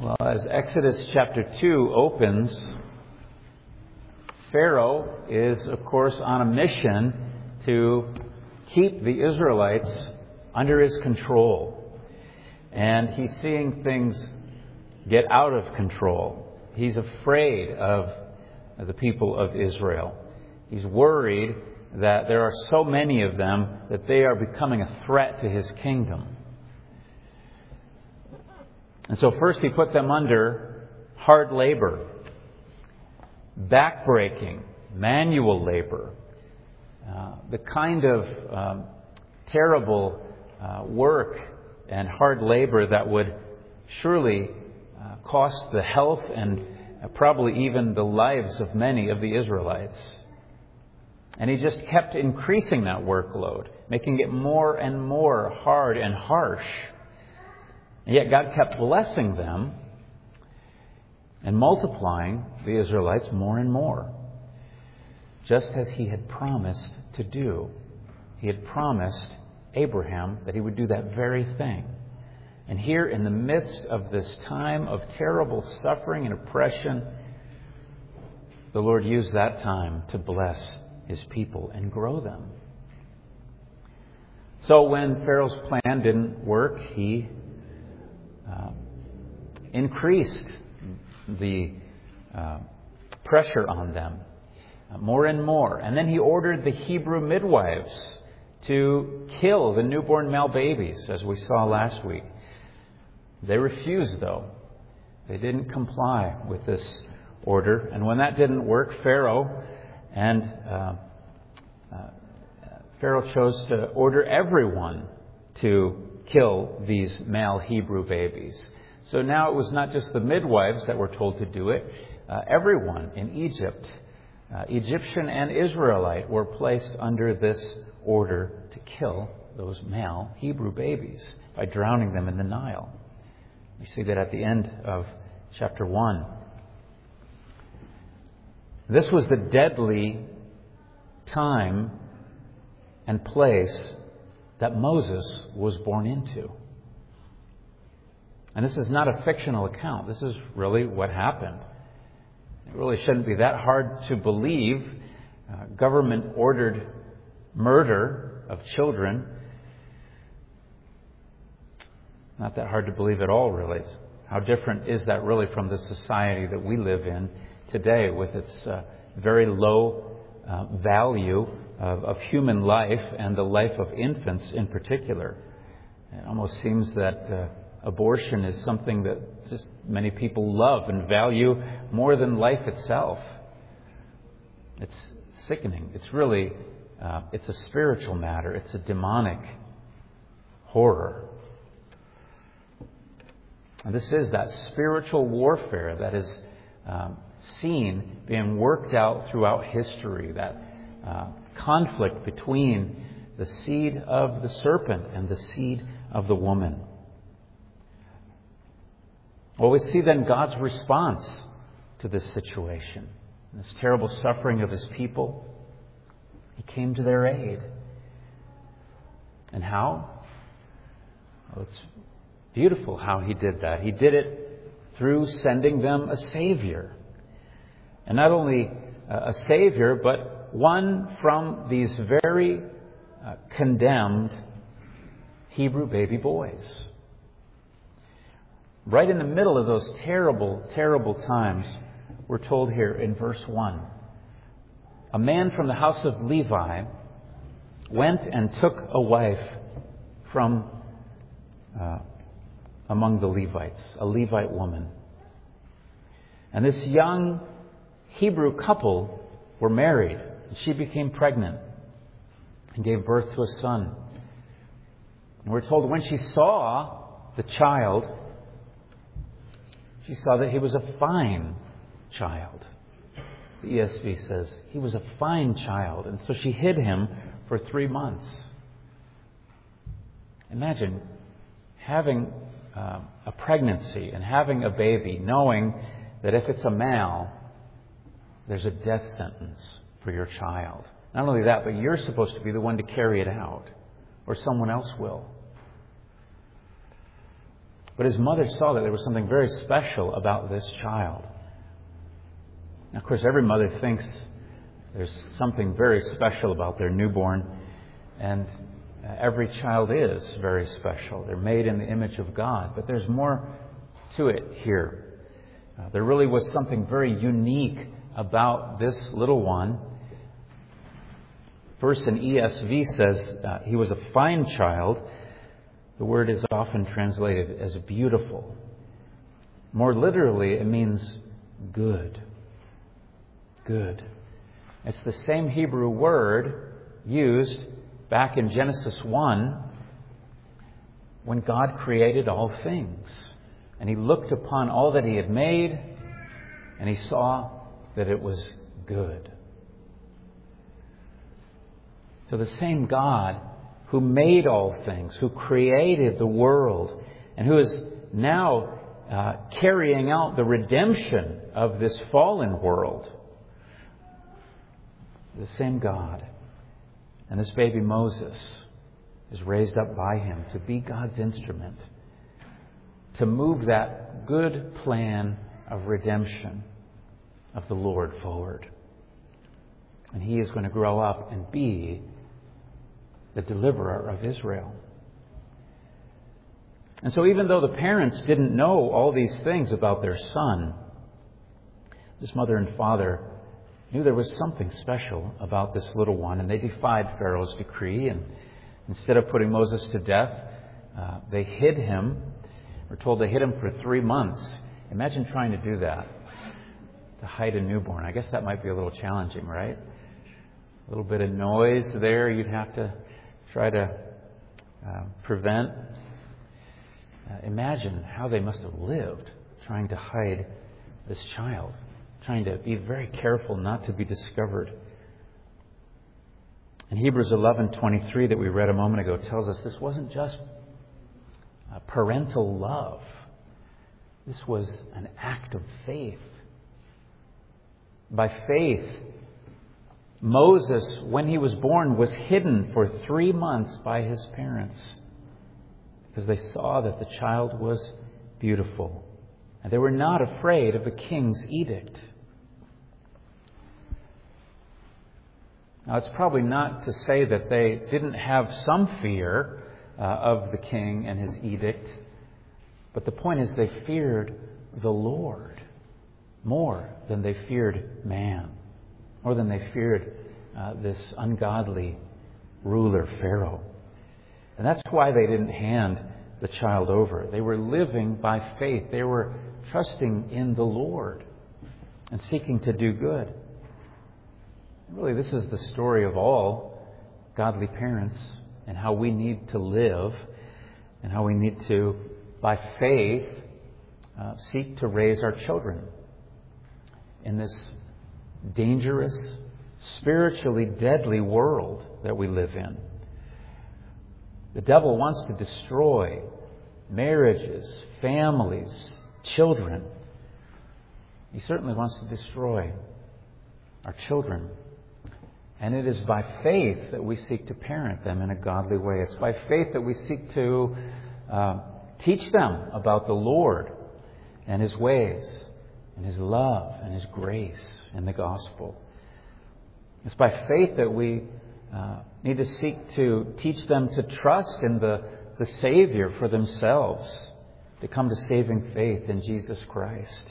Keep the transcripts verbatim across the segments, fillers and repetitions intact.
Well, as Exodus chapter two opens, Pharaoh is, of course, on a mission to keep the Israelites under his control. And he's seeing things get out of control. He's afraid of the people of Israel. He's worried that there are so many of them that they are becoming a threat to his kingdom. And so first he put them under hard labor, backbreaking, manual labor, uh, the kind of um, terrible uh, work and hard labor that would surely uh, cost the health and uh, probably even the lives of many of the Israelites. And he just kept increasing that workload, making it more and more hard and harsh. And yet God kept blessing them and multiplying the Israelites more and more, just as He had promised to do. He had promised Abraham that He would do that very thing. And here in the midst of this time of terrible suffering and oppression, the Lord used that time to bless His people and grow them. So when Pharaoh's plan didn't work, he Uh, increased the uh, pressure on them uh, more and more. And then he ordered the Hebrew midwives to kill the newborn male babies, as we saw last week. They refused, though. They didn't comply with this order. And when that didn't work, Pharaoh and uh, uh, Pharaoh chose to order everyone to kill these male Hebrew babies. So now it was not just the midwives that were told to do it. Uh, everyone in Egypt, uh, Egyptian and Israelite, were placed under this order to kill those male Hebrew babies by drowning them in the Nile. We see that at the end of chapter one. This was the deadly time and place that Moses was born into. And this is not a fictional account. This is really what happened. It really shouldn't be that hard to believe. Uh, government-ordered murder of children. Not that hard to believe at all, really. How different is that really from the society that we live in today, with its uh, very low uh, value Of, of human life and the life of infants in particular. It almost seems that uh, abortion is something that just many people love and value more than life itself. It's sickening. It's really, uh, it's a spiritual matter. It's a demonic horror. And this is that spiritual warfare that is um, seen being worked out throughout history, that uh, conflict between the seed of the serpent and the seed of the woman. Well, we see then God's response to this situation, this terrible suffering of His people. He came to their aid. And how? Well, it's beautiful how He did that. He did it through sending them a Savior. And not only a Savior, but one from these very uh, condemned Hebrew baby boys. Right in the middle of those terrible, terrible times, we're told here in verse one, a man from the house of Levi went and took a wife from uh, among the Levites, a Levite woman. And this young Hebrew couple were married. She became pregnant and gave birth to a son. And we're told when she saw the child, she saw that he was a fine child. The E S V says he was a fine child. And so she hid him for three months. Imagine having uh, a pregnancy and having a baby, knowing that if it's a male, there's a death sentence for your child. Not only that, but you're supposed to be the one to carry it out, or someone else will. But his mother saw that there was something very special about this child. Now, of course, every mother thinks there's something very special about their newborn, and every child is very special. They're made in the image of God, but there's more to it here. Uh, there really was something very unique about this little one. Verse in E S V says uh, he was a fine child. The word is often translated as beautiful. More literally, it means good. Good. It's the same Hebrew word used back in Genesis one when God created all things. And He looked upon all that He had made, and He saw that it was good. So the same God who made all things, who created the world, and who is now uh, carrying out the redemption of this fallen world, the same God. And this baby Moses is raised up by Him to be God's instrument, to move that good plan of redemption of the Lord forward. And he is going to grow up and be the deliverer of Israel. And so even though the parents didn't know all these things about their son, this mother and father knew there was something special about this little one, and they defied Pharaoh's decree. And instead of putting Moses to death, uh, they hid him. We're told they hid him for three months. Imagine trying to do that, to hide a newborn. I guess that might be a little challenging, right? A little bit of noise there you'd have to try to uh, prevent. Uh, imagine how they must have lived trying to hide this child, trying to be very careful not to be discovered. And Hebrews eleven twenty-three that we read a moment ago tells us this wasn't just a parental love. This was an act of faith. By faith, Moses, when he was born, was hidden for three months by his parents because they saw that the child was beautiful. And they were not afraid of the king's edict. Now, it's probably not to say that they didn't have some fear uh, of the king and his edict, but the point is they feared the Lord more than they feared man, more than they feared uh, this ungodly ruler, Pharaoh. And that's why they didn't hand the child over. They were living by faith. They were trusting in the Lord and seeking to do good. Really, this is the story of all godly parents and how we need to live and how we need to, by faith, uh, seek to raise our children in this dangerous, spiritually deadly world that we live in. The devil wants to destroy marriages, families, children. He certainly wants to destroy our children. And it is by faith that we seek to parent them in a godly way. It's by faith that we seek to uh, teach them about the Lord and His ways and His love and His grace in the gospel. It's by faith that we uh, need to seek to teach them to trust in the, the Savior for themselves, to come to saving faith in Jesus Christ.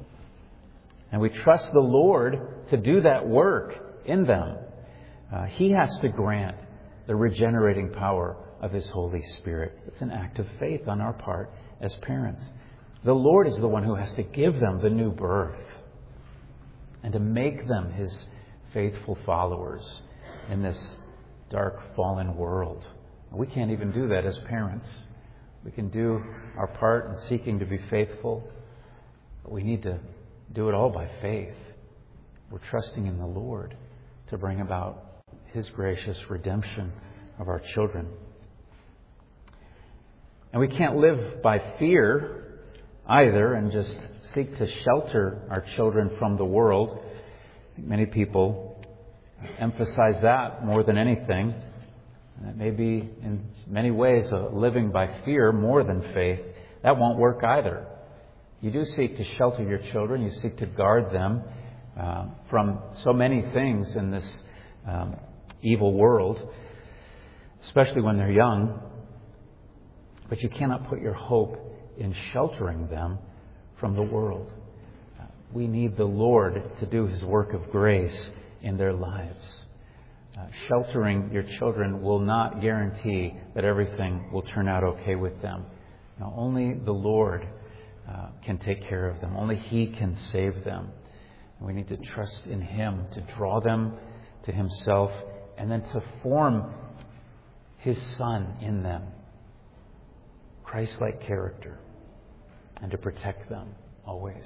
And we trust the Lord to do that work in them. Uh, he has to grant the regenerating power of His Holy Spirit. It's an act of faith on our part as parents. The Lord is the one who has to give them the new birth and to make them His faithful followers in this dark, fallen world. We can't even do that as parents. We can do our part in seeking to be faithful, but we need to do it all by faith. We're trusting in the Lord to bring about His gracious redemption of our children. And we can't live by fear either and just seek to shelter our children from the world. I think many people emphasize that more than anything. And it may be in many ways a living by fear more than faith. that won't work either. You do seek to shelter your children. You seek to guard them uh, from so many things in this um, evil world, especially when they're young. But you cannot put your hope in sheltering them from the world. Uh, we need the Lord to do His work of grace in their lives. Uh, sheltering your children will not guarantee that everything will turn out okay with them. Now, only the Lord uh, can take care of them. Only He can save them. And we need to trust in Him to draw them to Himself and then to form His Son in them, Christ-like character, and to protect them always.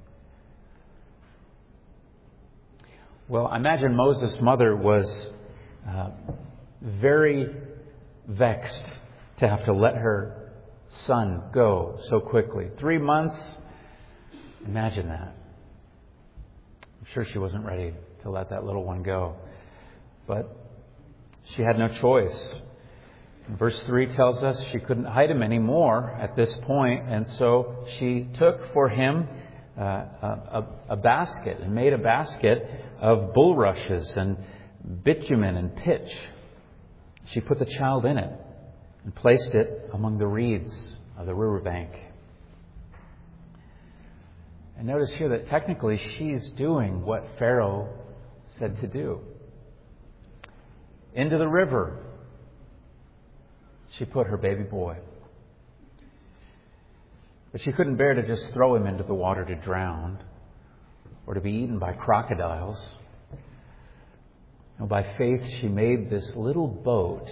Well, I imagine Moses' mother was uh, very vexed to have to let her son go so quickly. Three months, imagine that. I'm sure she wasn't ready to let that little one go. But she had no choice. Verse three tells us she couldn't hide him anymore at this point, and so she took for him uh, a, a basket and made a basket of bulrushes and bitumen and pitch. She put the child in it and placed it among the reeds of the riverbank. And notice here that technically she's doing what Pharaoh said to do. Into the river she put her baby boy. But she couldn't bear to just throw him into the water to drown or to be eaten by crocodiles. No, by faith she made this little boat.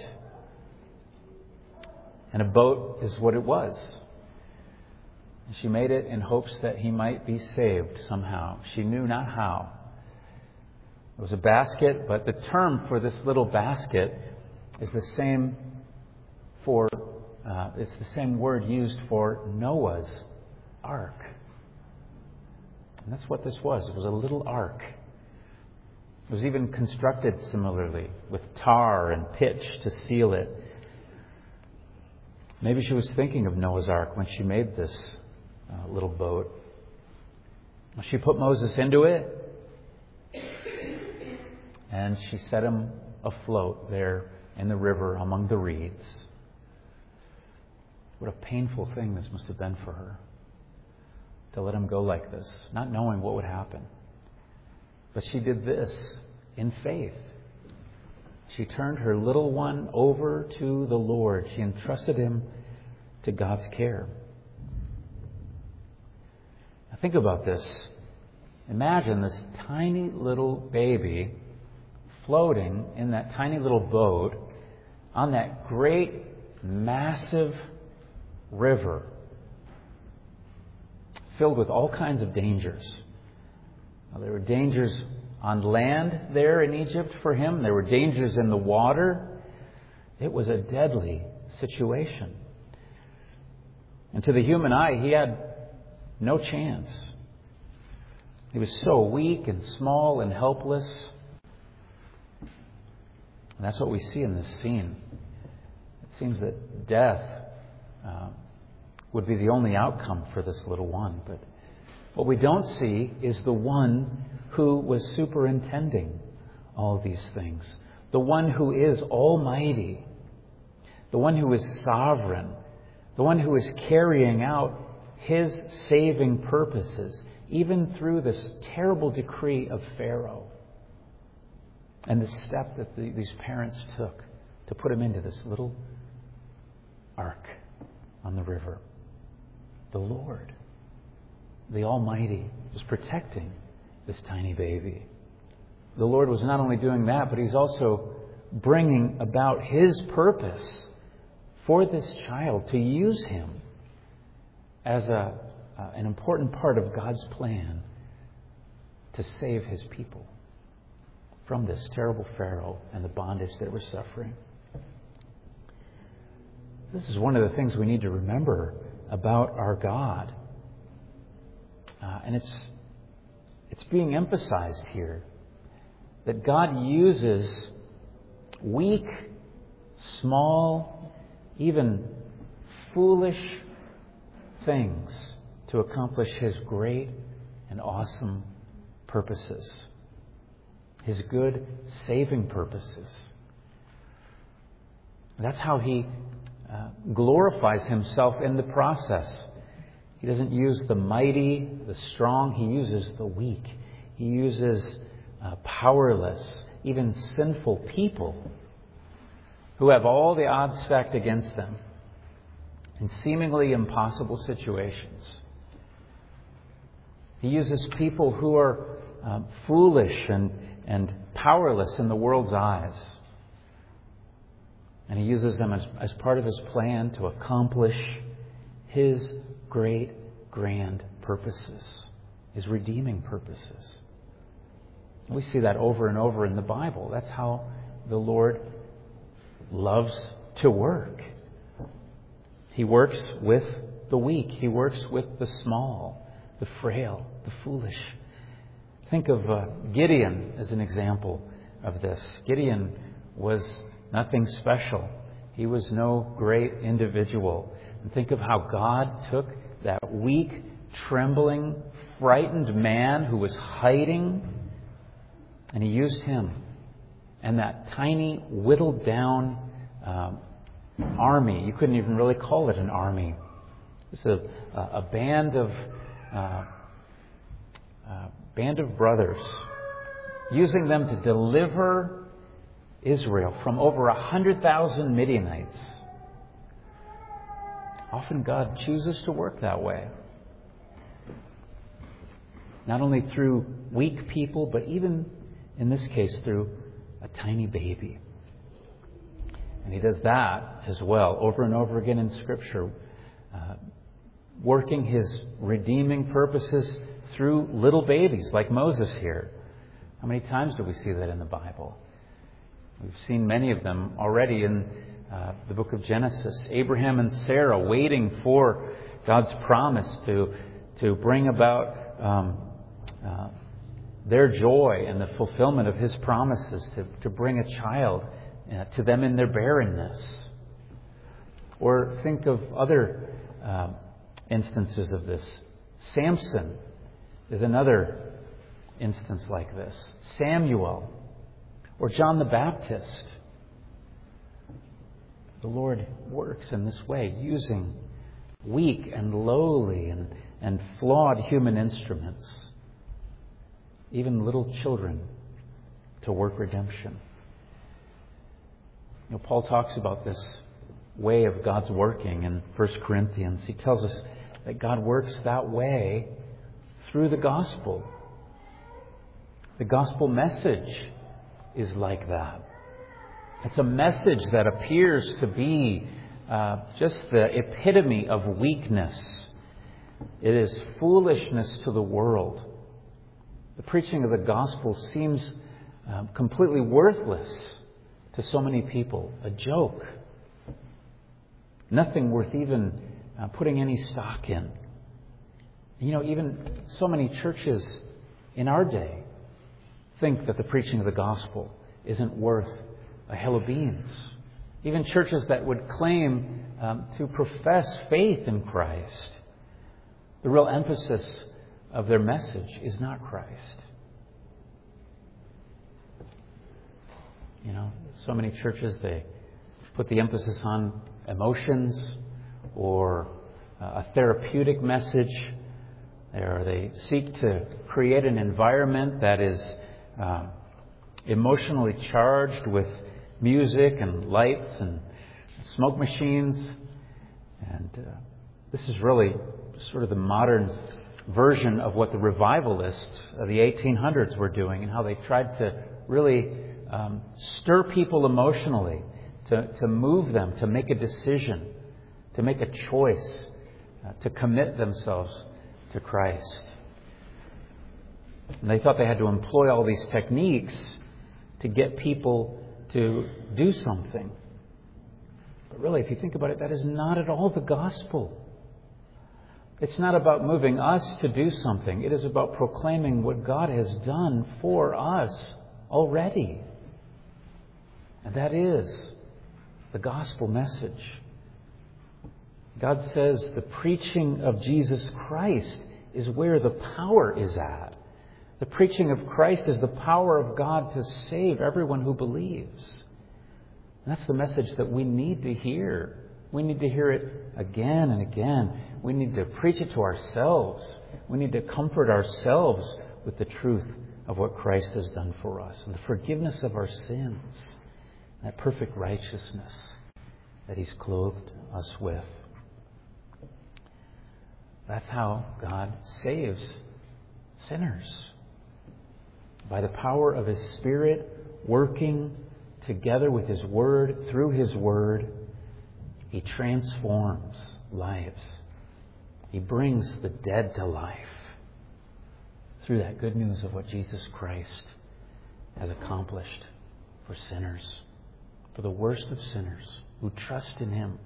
And a boat is what it was. She made it in hopes that he might be saved somehow. She knew not how. It was a basket, but the term for this little basket is the same for, uh, it's the same word used for Noah's ark. And that's what this was. It was a little ark. It was even constructed similarly with tar and pitch to seal it. Maybe she was thinking of Noah's ark when she made this uh, little boat. She put Moses into it, and she set him afloat there in the river among the reeds. What a painful thing this must have been for her, to let him go like this, not knowing what would happen. But she did this in faith. She turned her little one over to the Lord. She entrusted him to God's care. Now think about this. Imagine this tiny little baby floating in that tiny little boat on that great, massive river filled with all kinds of dangers. Now, there were dangers on land there in Egypt for him. There were dangers in the water. It was a deadly situation. And to the human eye, he had no chance. He was so weak and small and helpless. And that's what we see in this scene. It seems that death uh, would be the only outcome for this little one. But what we don't see is the one who was superintending all these things. The one who is almighty. The one who is sovereign. The one who is carrying out His saving purposes, even through this terrible decree of Pharaoh. And the step that the, these parents took to put him into this little ark on the river. The Lord, the Almighty, was protecting this tiny baby. The Lord was not only doing that, but He's also bringing about His purpose for this child, to use him as a, uh, an important part of God's plan to save His people from this terrible Pharaoh and the bondage they were suffering. This is one of the things we need to remember about our God. Uh, and it's it's being emphasized here that God uses weak, small, even foolish things to accomplish His great and awesome purposes. His good, saving purposes. That's how He uh, glorifies Himself in the process. He doesn't use the mighty, the strong. He uses the weak. He uses uh, powerless, even sinful people who have all the odds stacked against them in seemingly impossible situations. He uses people who are uh, foolish and, and powerless in the world's eyes. And He uses them as, as part of His plan to accomplish His great, grand purposes, His redeeming purposes. We see that over and over in the Bible. That's how the Lord loves to work. He works with the weak. He works with the small, the frail, the foolish. Think of uh, Gideon as an example of this. Gideon was nothing special. He was no great individual. And think of how God took that weak, trembling, frightened man who was hiding, and He used him. And that tiny, whittled down um, army, you couldn't even really call it an army. It's a, a band of uh, a band of brothers, using them to deliver Israel from over a hundred thousand Midianites. Often God chooses to work that way. Not only through weak people, but even in this case through a tiny baby. And He does that as well over and over again in Scripture, uh, working His redeeming purposes through little babies like Moses here. How many times do we see that in the Bible? We've seen many of them already in uh, the book of Genesis. Abraham and Sarah waiting for God's promise to, to bring about um, uh, their joy and the fulfillment of His promises to, to bring a child uh, to them in their barrenness. Or think of other uh, instances of this. Samson is another instance like this. Samuel or John the Baptist. The Lord works in this way, using weak and lowly and, and flawed human instruments, even little children, to work redemption. You know, Paul talks about this way of God's working in First Corinthians. He tells us that God works that way through the gospel. The gospel message is like that. It's a message that appears to be uh, just the epitome of weakness. It is foolishness to the world. The preaching of the gospel seems um, completely worthless to so many people. A joke. Nothing worth even uh, putting any stock in. You know, even so many churches in our day think that the preaching of the gospel isn't worth a hill of beans. Even churches that would claim um, to profess faith in Christ, the real emphasis of their message is not Christ. You know, so many churches, they put the emphasis on emotions or uh, a therapeutic message, or they seek to create an environment that is uh, emotionally charged with music and lights and smoke machines. And uh, this is really sort of the modern version of what the revivalists of the eighteen hundreds were doing, and how they tried to really um, stir people emotionally, to, to move them, to make a decision, to make a choice, uh, to commit themselves to Christ. And they thought they had to employ all these techniques to get people to do something. But really, if you think about it, that is not at all the gospel. It's not about moving us to do something. It is about proclaiming what God has done for us already. And that is the gospel message. God says the preaching of Jesus Christ is where the power is at. The preaching of Christ is the power of God to save everyone who believes. And that's the message that we need to hear. We need to hear it again and again. We need to preach it to ourselves. We need to comfort ourselves with the truth of what Christ has done for us and the forgiveness of our sins, that perfect righteousness that He's clothed us with. That's how God saves sinners. By the power of His Spirit working together with His Word, through His Word, He transforms lives. He brings the dead to life through that good news of what Jesus Christ has accomplished for sinners, for the worst of sinners who trust in Him.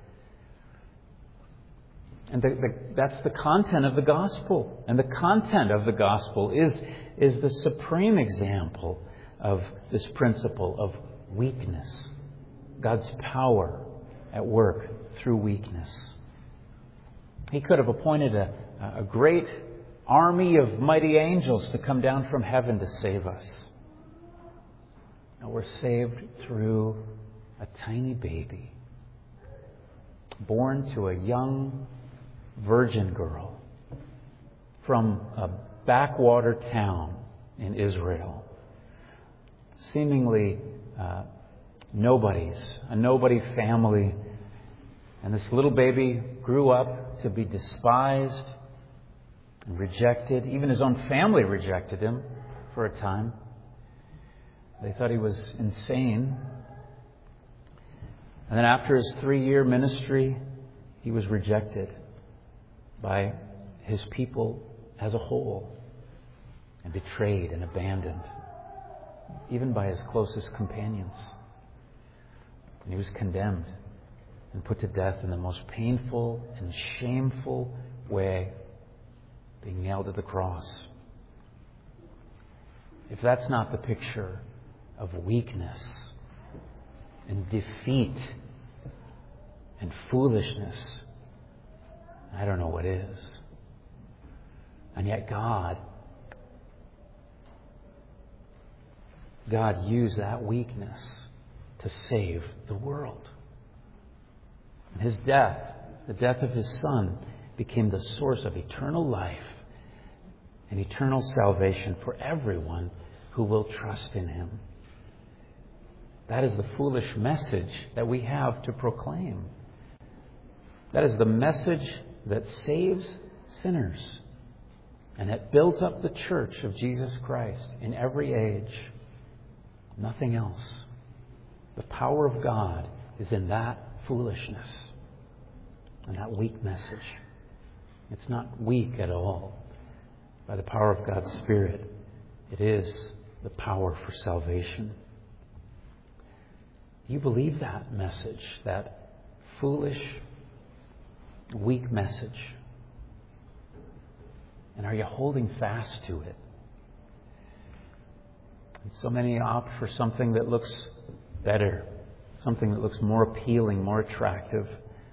And the, the, that's the content of the gospel. And the content of the gospel is, is the supreme example of this principle of weakness. God's power at work through weakness. He could have appointed a, a great army of mighty angels to come down from heaven to save us. No, we're saved through a tiny baby born to a young virgin girl from a backwater town in Israel. Seemingly uh, nobody's, a nobody family. And this little baby grew up to be despised and rejected. Even his own family rejected him for a time. They thought he was insane. And then after his three-year ministry, he was rejected by his people as a whole and betrayed and abandoned, even by his closest companions. And he was condemned and put to death in the most painful and shameful way, being nailed to the cross. If that's not the picture of weakness and defeat and foolishness, I don't know what is. And yet God, God used that weakness to save the world. And His death, the death of His Son, became the source of eternal life and eternal salvation for everyone who will trust in Him. That is the foolish message that we have to proclaim. That is the message that saves sinners and that builds up the church of Jesus Christ in every age. Nothing else. The power of God is in that foolishness and that weak message. It's not weak at all. By the power of God's Spirit, it is the power for salvation. You believe that message, that foolish, weak message? And are you holding fast to it? And so many opt for something that looks better, something that looks more appealing, more attractive.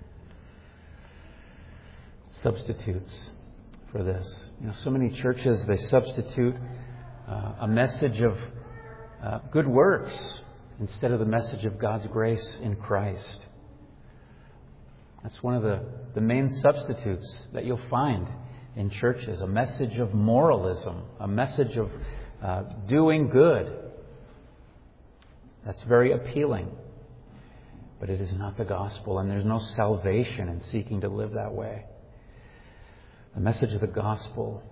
Substitutes for this. You know, so many churches, they substitute uh, a message of uh, good works instead of the message of God's grace in Christ. That's one of the, the main substitutes that you'll find in churches. A message of moralism, a message of uh, doing good. That's very appealing. But it is not the gospel, and there's no salvation in seeking to live that way. The message of the gospel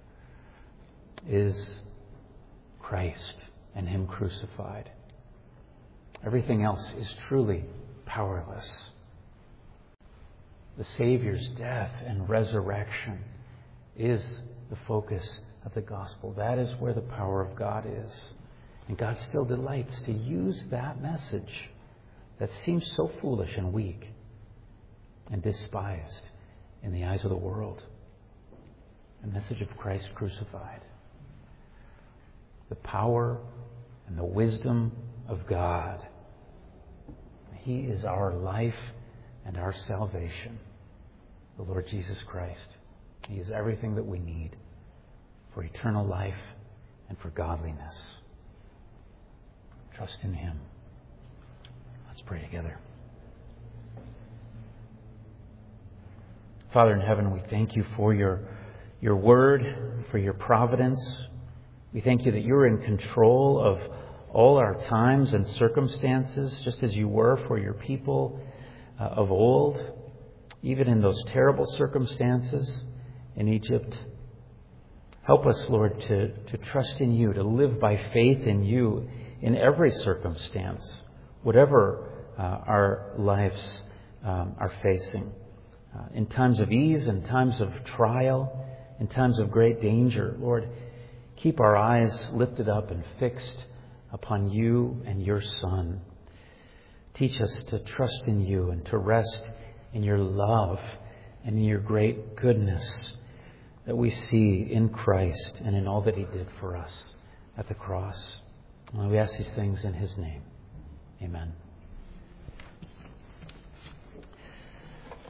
is Christ and Him crucified. Everything else is truly powerless. The Savior's death and resurrection is the focus of the gospel. That is where the power of God is. And God still delights to use that message that seems so foolish and weak and despised in the eyes of the world. The message of Christ crucified. The power and the wisdom of God. He is our life and our salvation. the Lord Jesus Christ. He is everything that we need for eternal life and for godliness. Trust in Him. Let's pray together. Father in heaven, we thank You for Your, your word, for Your providence. We thank You that You're in control of all our times and circumstances, just as You were for Your people uh, of old, even in those terrible circumstances in Egypt. Help us, Lord, to, to trust in You, to live by faith in You in every circumstance, whatever uh, our lives um, are facing. Uh, in times of ease, in times of trial, in times of great danger, Lord, keep our eyes lifted up and fixed upon You and Your Son. Teach us to trust in You and to rest in Your love and in Your great goodness that we see in Christ and in all that He did for us at the cross. And we ask these things in His name. Amen.